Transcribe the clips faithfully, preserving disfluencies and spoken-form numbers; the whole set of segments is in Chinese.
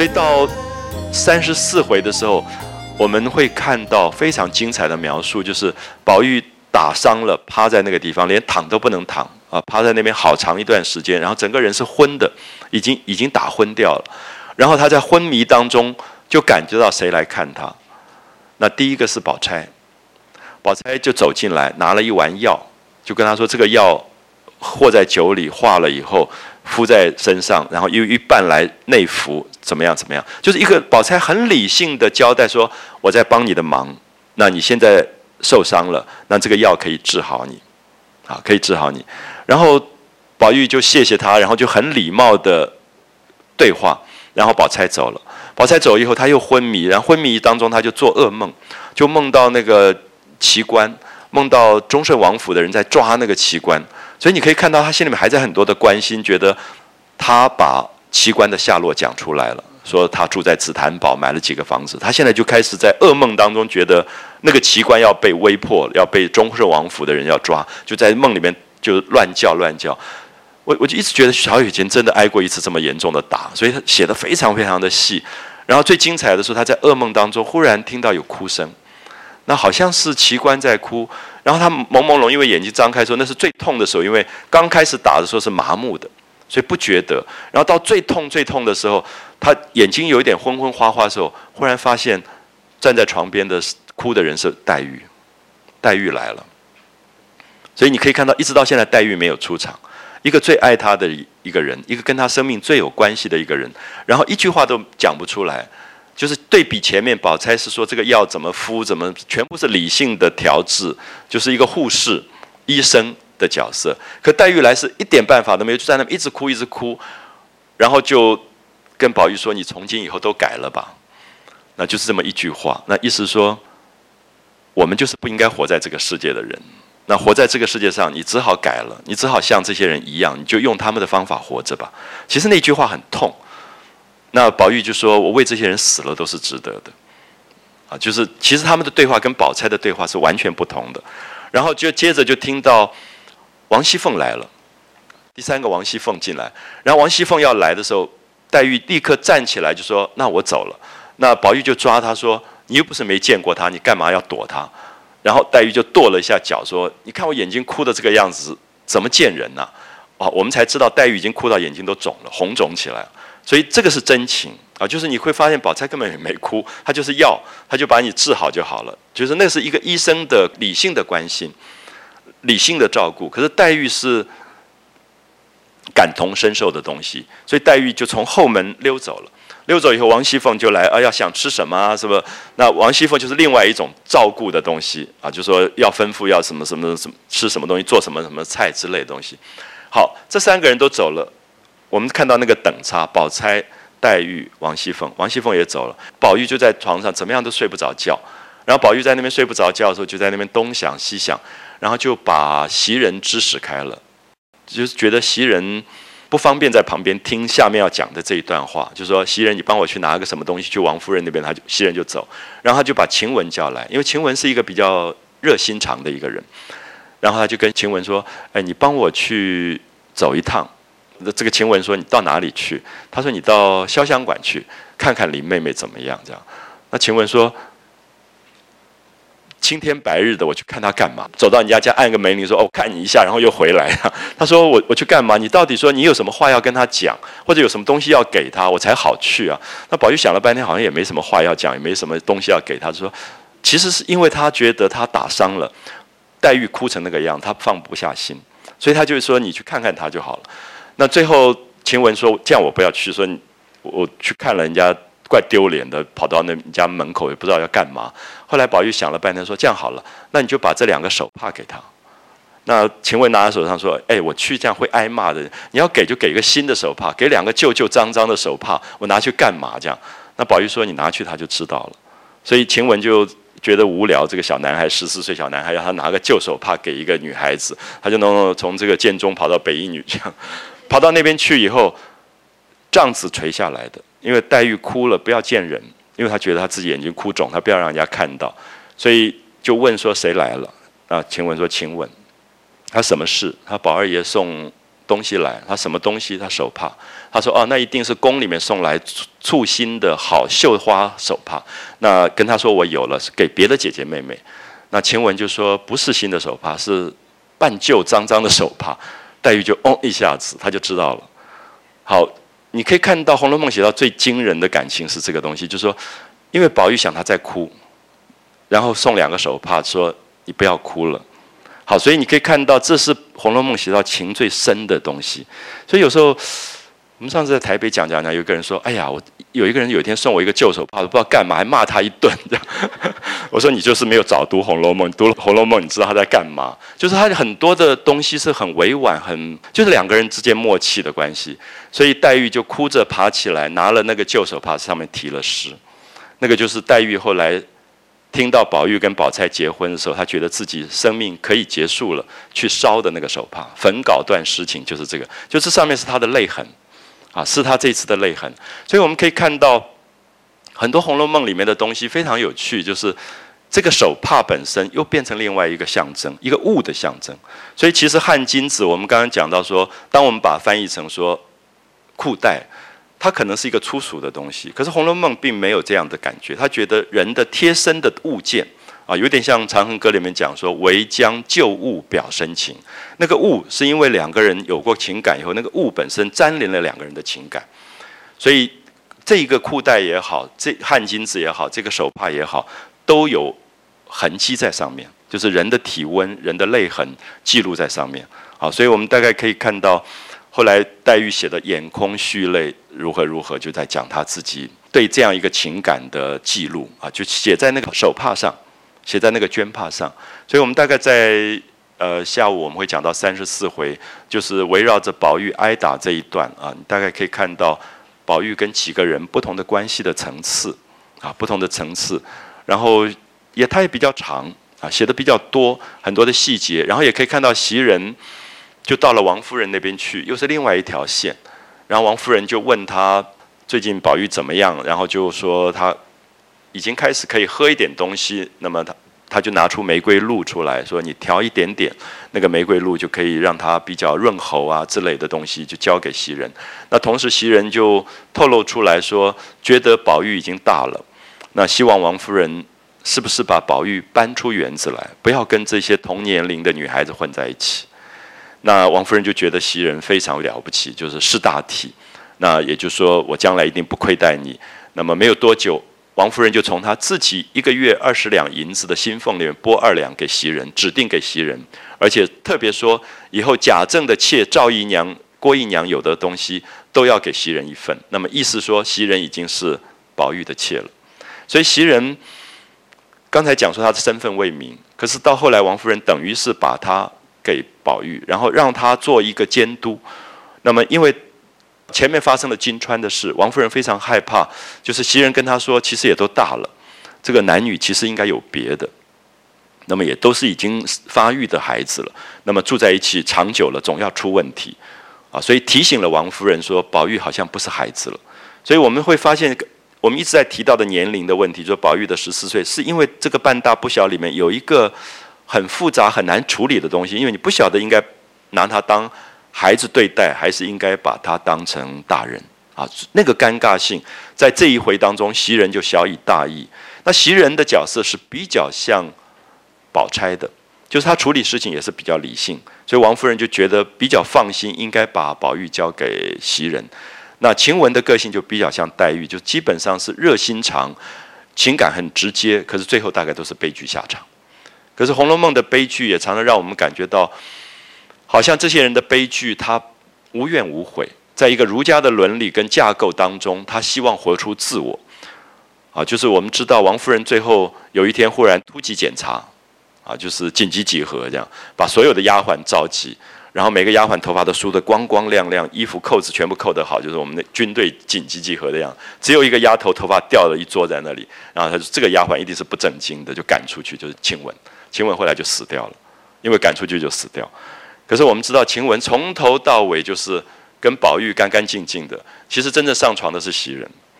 所以到三十四回的时候，我们会看到非常精彩的描述，就是宝玉打伤了，趴在那个地方，连躺都不能躺啊，趴在那边好长一段时间，然后整个人是昏的，已经已经打昏掉了。然后他在昏迷当中就感觉到谁来看他。那第一个是宝钗，宝钗就走进来，拿了一丸药，就跟他说：“这个药和在酒里化了以后，敷在身上，然后用一半来内服，怎么样怎么样？”就是一个宝钗很理性的交代说：“我在帮你的忙，那你现在受伤了，那这个药可以治好你，啊，可以治好你。”然后宝玉就谢谢他，然后就很礼貌的对话，然后宝钗走了。宝钗走以后，他又昏迷，然后昏迷当中他就做噩梦，就梦到那个奇观，梦到忠顺王府的人在抓那个奇观。所以你可以看到他心里面还在很多的关心，觉得他把奇观的下落讲出来了，说他住在紫檀堡，买了几个房子。他现在就开始在噩梦当中觉得那个奇观要被威迫，要被忠顺王府的人要抓，就在梦里面就乱叫乱叫。我我就一直觉得小雨前真的挨过一次这么严重的打，所以他写得非常非常的细。然后最精彩的是他在噩梦当中忽然听到有哭声，那好像是奇观在哭。然后他朦朦胧，因为眼睛张开的时候那是最痛的时候，因为刚开始打的时候是麻木的，所以不觉得。然后到最痛最痛的时候，他眼睛有一点昏昏花花的时候，忽然发现站在床边的哭的人是黛玉，黛玉来了。所以你可以看到，一直到现在黛玉没有出场，一个最爱他的一个人，一个跟他生命最有关系的一个人，然后一句话都讲不出来。就是对比前面宝钗是说这个药怎么敷，怎么全部是理性的调制，就是一个护士、医生的角色。可黛玉来是一点办法都没有，就在那边一直哭一直哭，然后就跟宝玉说：“你从今以后都改了吧。”那就是这么一句话。那意思说，我们就是不应该活在这个世界的人。那活在这个世界上，你只好改了，你只好像这些人一样，你就用他们的方法活着吧。其实那句话很痛。那宝玉就说：“我为这些人死了都是值得的。”啊，就是其实他们的对话跟宝钗的对话是完全不同的。然后就接着就听到王熙凤来了，第三个王熙凤进来。然后王熙凤要来的时候，黛玉立刻站起来就说：“那我走了。”那宝玉就抓她说：“你又不是没见过她，你干嘛要躲她？”然后黛玉就跺了一下脚说：“你看我眼睛哭的这个样子，怎么见人呢、啊？”哦，我们才知道黛玉已经哭到眼睛都肿了，红肿起来了。所以这个是真情啊，就是你会发现宝钗根本也没哭，她就是要，她就把你治好就好了。就是那是一个医生的理性的关心，理性的照顾。可是黛玉是感同身受的东西，所以黛玉就从后门溜走了。溜走以后，王熙凤就来啊，要想吃什么啊，是不？那王熙凤就是另外一种照顾的东西啊，就说要吩咐要什么什么什么吃什么东西，做什么什么菜之类的东西。好，这三个人都走了。我们看到那个等差，宝钗、黛玉、王熙凤，王熙凤也走了，宝玉就在床上怎么样都睡不着觉。然后宝玉在那边睡不着觉的时候，就在那边东想西想，然后就把袭人支使开了，就是觉得袭人不方便在旁边听下面要讲的这一段话，就说袭人，你帮我去拿个什么东西去王夫人那边，他就袭人就走，然后他就把晴雯叫来，因为晴雯是一个比较热心肠的一个人，然后他就跟晴雯说：“哎，你帮我去走一趟。”这个晴雯说：“你到哪里去？”他说：“你到潇湘馆去看看林妹妹怎么样。”这样，那晴雯说：“青天白日的，我去看她干嘛？”走到人家家按个门铃说：“哦，看你一下。”然后又回来。他说：“我我去干嘛？你到底说你有什么话要跟他讲，或者有什么东西要给他，我才好去啊。”那宝玉想了半天，好像也没什么话要讲，也没什么东西要给他，就说：“其实是因为他觉得他打伤了黛玉，哭成那个样，他放不下心，所以他就说你去看看他就好了。”那最后晴雯说：“这样我不要去，说我去看了人家怪丢脸的，跑到那人家门口也不知道要干嘛。”后来宝玉想了半天说：“这样好了，那你就把这两个手帕给他。”那晴雯拿在手上说：“哎，我去这样会挨骂的，你要给就给个新的手帕，给两个旧旧脏脏的手帕，我拿去干嘛？”这样，那宝玉说：“你拿去他就知道了。”所以晴雯就觉得无聊，这个小男孩十四岁小男孩要他拿个旧手帕给一个女孩子，他就能从这个建中跑到北一女这样。跑到那边去以后，帐子垂下来的，因为黛玉哭了，不要见人，因为她觉得她自己眼睛哭肿，她不要让人家看到，所以就问说谁来了？啊，晴雯说晴雯。他什么事？他宝二爷送东西来，他什么东西？他手帕。他说哦，那一定是宫里面送来簇新的好绣花手帕。那跟他说我有了，是给别的姐姐妹妹。那晴雯就说不是新的手帕，是半旧脏脏的手帕。黛玉就哦一下子，他就知道了。好，你可以看到《红楼梦》写到最惊人的感情是这个东西，就是说，因为宝玉想他在哭，然后送两个手帕说你不要哭了。好，所以你可以看到这是《红楼梦》写到情最深的东西。所以有时候我们上次在台北讲讲讲，有一个人说：“哎呀，我有一个人有一天送我一个旧手帕，我不知道干嘛，还骂他一顿。”这样，我说：“你就是没有早读《红楼梦》，读了《红楼梦》，你知道他在干嘛？就是他很多的东西是很委婉，很就是两个人之间默契的关系。所以黛玉就哭着爬起来，拿了那个旧手帕，上面题了诗。那个就是黛玉后来听到宝玉跟宝钗结婚的时候，她觉得自己生命可以结束了，去烧的那个手帕，焚稿断诗情，就是这个，就这上面是她的泪痕。”啊，是他这次的泪痕，所以我们可以看到很多《红楼梦》里面的东西非常有趣，就是这个手帕本身又变成另外一个象征，一个物的象征。所以其实汗巾子，我们刚刚讲到说，当我们把它翻译成说裤带，它可能是一个粗俗的东西，可是《红楼梦》并没有这样的感觉，他觉得人的贴身的物件。啊，有点像《长恨歌》里面讲说，唯将旧物表深情。那个物是因为两个人有过情感以后，那个物本身沾连了两个人的情感，所以这一个裤带也好，这汗巾子也好，这个手帕也好，都有痕迹在上面，就是人的体温、人的泪痕记录在上面。好，所以我们大概可以看到，后来黛玉写的“眼空蓄泪，如何如何”，就在讲她自己对这样一个情感的记录啊，就写在那个手帕上。写在那个绢帕上，所以我们大概在呃下午我们会讲到三十四回，就是围绕着宝玉挨打这一段啊，你大概可以看到宝玉跟几个人不同的关系的层次啊，不同的层次，然后也它也比较长啊，写的比较多，很多的细节，然后也可以看到袭人就到了王夫人那边去，又是另外一条线，然后王夫人就问他最近宝玉怎么样，然后就说他已经开始可以喝一点东西，那么他他就拿出玫瑰露出来说：“你调一点点，那个玫瑰露就可以让他比较润喉啊之类的东西，就交给袭人。”那同时袭人就透露出来说，觉得宝玉已经大了，那希望王夫人是不是把宝玉搬出园子来，不要跟这些同年龄的女孩子混在一起。那王夫人就觉得袭人非常了不起，就是识大体。那也就是说，我将来一定不亏待你。那么没有多久。王夫人就从她自己一个月二十两银子的薪俸里面拨二两给袭人，指定给袭人，而且特别说以后贾政的妾赵姨娘、郭姨娘有的东西都要给袭人一份。那么意思说，袭人已经是宝玉的妾了。所以袭人刚才讲说她的身份未明，可是到后来王夫人等于是把她给宝玉，然后让他做一个监督。那么因为前面发生了金钏的事，王夫人非常害怕，就是袭人跟她说，其实也都大了，这个男女其实应该有别的，那么也都是已经发育的孩子了，那么住在一起长久了，总要出问题啊，所以提醒了王夫人说，宝玉好像不是孩子了。所以我们会发现，我们一直在提到的年龄的问题，说宝玉的十四岁，是因为这个半大不小里面有一个很复杂很难处理的东西，因为你不晓得应该拿他当孩子对待，还是应该把他当成大人啊？那个尴尬性，在这一回当中，袭人就小以大义。那袭人的角色是比较像宝钗的，就是她处理事情也是比较理性，所以王夫人就觉得比较放心，应该把宝玉交给袭人。那晴雯的个性就比较像黛玉，就基本上是热心肠，情感很直接，可是最后大概都是悲剧下场。可是《红楼梦》的悲剧也常常让我们感觉到，好像这些人的悲剧，他无怨无悔，在一个儒家的伦理跟架构当中，他希望活出自我。啊，就是我们知道王夫人最后有一天忽然突击检查，啊，就是紧急集合这样，把所有的丫鬟召集，然后每个丫鬟头发都梳得光光亮亮，衣服扣子全部扣得好，就是我们的军队紧急集合的样子。只有一个丫头头发掉了一撮在那里，然后他说这个丫鬟一定是不正经的，就赶出去，就是晴雯。晴雯后来就死掉了，因为赶出去就死掉。可是我们知道晴雯从头到尾就是跟宝玉干干净净的，其实真正上床的是袭人。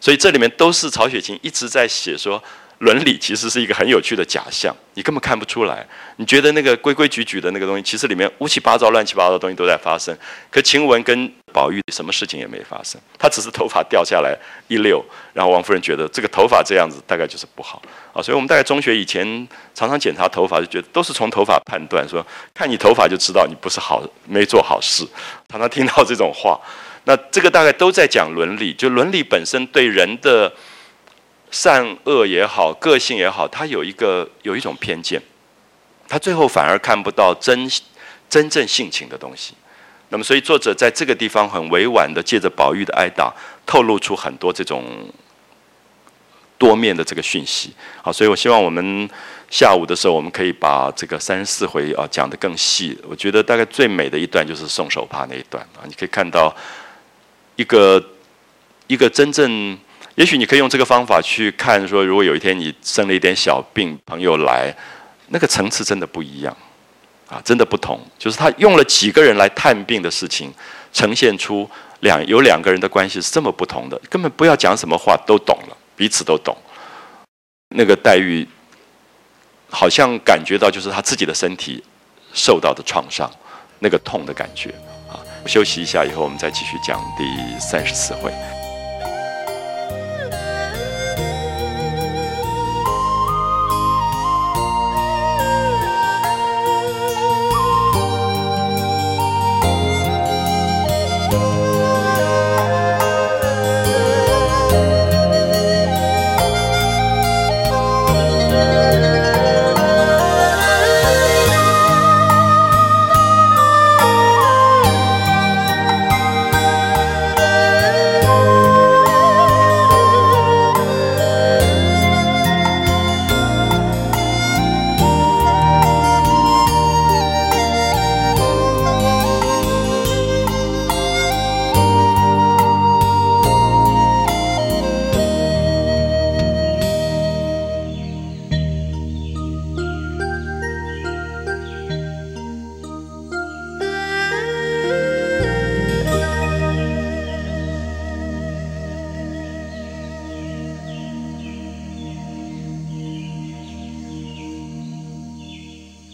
所以这里面都是曹雪芹一直在写说，伦理其实是一个很有趣的假象，你根本看不出来。你觉得那个规规矩矩的那个东西，其实里面乌七八糟、乱七八糟的东西都在发生。可晴雯跟宝玉什么事情也没发生，他只是头发掉下来一溜，然后王夫人觉得这个头发这样子大概就是不好啊。所以我们大概中学以前常常检查头发，就觉得都是从头发判断，说看你头发就知道你不是好，没做好事。常常听到这种话，那这个大概都在讲伦理，就伦理本身对人的善恶也好，个性也好，它有一个有一种偏见，他最后反而看不到真真正性情的东西。那么，所以作者在这个地方很委婉的借着宝玉的挨打，透露出很多这种多面的这个讯息。好，所以我希望我们下午的时候，我们可以把这个三十四回啊讲得更细。我觉得大概最美的一段就是送手帕那一段啊，你可以看到一个一个真正。也许你可以用这个方法去看，说如果有一天你生了一点小病，朋友来，那个层次真的不一样，啊，真的不同。就是他用了几个人来探病的事情，呈现出两有两个人的关系是这么不同的，根本不要讲什么话都懂了，彼此都懂。那个黛玉好像感觉到就是他自己的身体受到的创伤，那个痛的感觉啊。休息一下以后，我们再继续讲第三十四回。